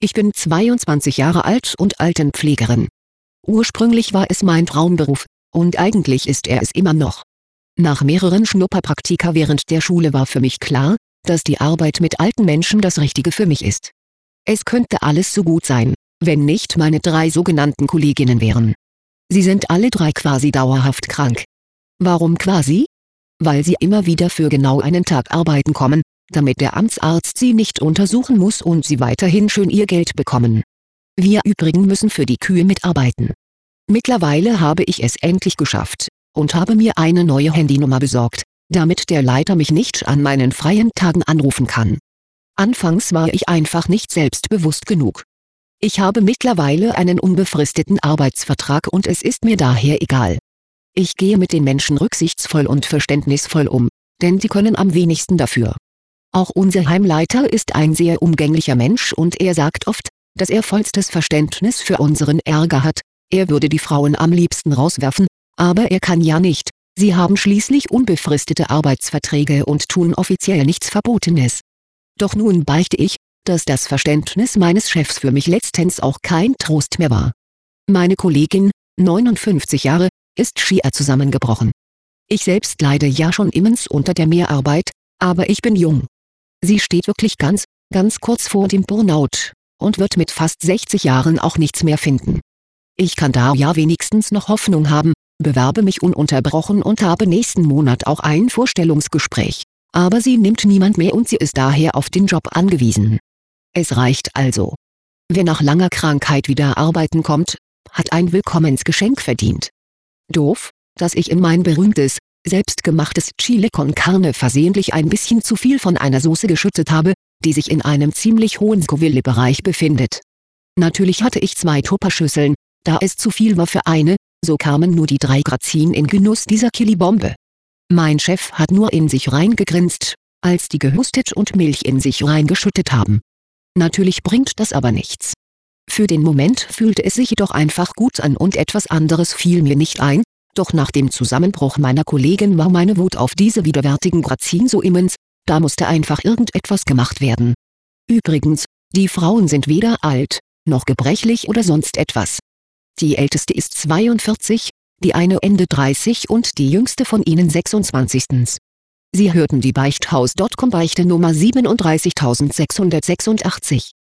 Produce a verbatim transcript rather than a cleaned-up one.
Ich bin zweiundzwanzig Jahre alt und Altenpflegerin. Ursprünglich war es mein Traumberuf, und eigentlich ist er es immer noch. Nach mehreren Schnupperpraktika während der Schule war für mich klar, dass die Arbeit mit alten Menschen das Richtige für mich ist. Es könnte alles so gut sein, wenn nicht meine drei sogenannten Kolleginnen wären. Sie sind alle drei quasi dauerhaft krank. Warum quasi? Weil sie immer wieder für genau einen Tag arbeiten kommen, damit der Amtsarzt sie nicht untersuchen muss und sie weiterhin schön ihr Geld bekommen. Wir übrigen müssen für die Kühe mitarbeiten. Mittlerweile habe ich es endlich geschafft und habe mir eine neue Handynummer besorgt, damit der Leiter mich nicht an meinen freien Tagen anrufen kann. Anfangs war ich einfach nicht selbstbewusst genug. Ich habe mittlerweile einen unbefristeten Arbeitsvertrag und es ist mir daher egal. Ich gehe mit den Menschen rücksichtsvoll und verständnisvoll um, denn die können am wenigsten dafür. Auch unser Heimleiter ist ein sehr umgänglicher Mensch und er sagt oft, dass er vollstes Verständnis für unseren Ärger hat. Er würde die Frauen am liebsten rauswerfen, aber er kann ja nicht. Sie haben schließlich unbefristete Arbeitsverträge und tun offiziell nichts Verbotenes. Doch nun beichte ich, dass das Verständnis meines Chefs für mich letztens auch kein Trost mehr war. Meine Kollegin, neunundfünfzig Jahre, ist schier zusammengebrochen. Ich selbst leide ja schon immens unter der Mehrarbeit, aber ich bin jung. Sie steht wirklich ganz, ganz kurz vor dem Burnout und wird mit fast sechzig Jahren auch nichts mehr finden. Ich kann da ja wenigstens noch Hoffnung haben, bewerbe mich ununterbrochen und habe nächsten Monat auch ein Vorstellungsgespräch. Aber sie nimmt niemand mehr und sie ist daher auf den Job angewiesen. Es reicht also. Wer nach langer Krankheit wieder arbeiten kommt, hat ein Willkommensgeschenk verdient. Doof, dass ich in mein berühmtes, selbstgemachtes Chile con Carne versehentlich ein bisschen zu viel von einer Soße geschüttet habe, die sich in einem ziemlich hohen Scoville-Bereich befindet. Natürlich hatte ich zwei Tupperschüsseln, da es zu viel war für eine, so kamen nur die drei Grazien in Genuss dieser Killibombe. Mein Chef hat nur in sich reingegrinst, als die gehustet und Milch in sich reingeschüttet haben. Natürlich bringt das aber nichts. Für den Moment fühlte es sich jedoch einfach gut an und etwas anderes fiel mir nicht ein, doch nach dem Zusammenbruch meiner Kollegin war meine Wut auf diese widerwärtigen Grazien so immens, da musste einfach irgendetwas gemacht werden. Übrigens, die Frauen sind weder alt, noch gebrechlich oder sonst etwas. Die älteste ist zweiundvierzig, die eine Ende dreißig und die jüngste von ihnen sechsundzwanzig. Sie hörten die Beichthaus Punkt com Beichte Nummer siebenunddreißigtausendsechshundertsechsundachtzig.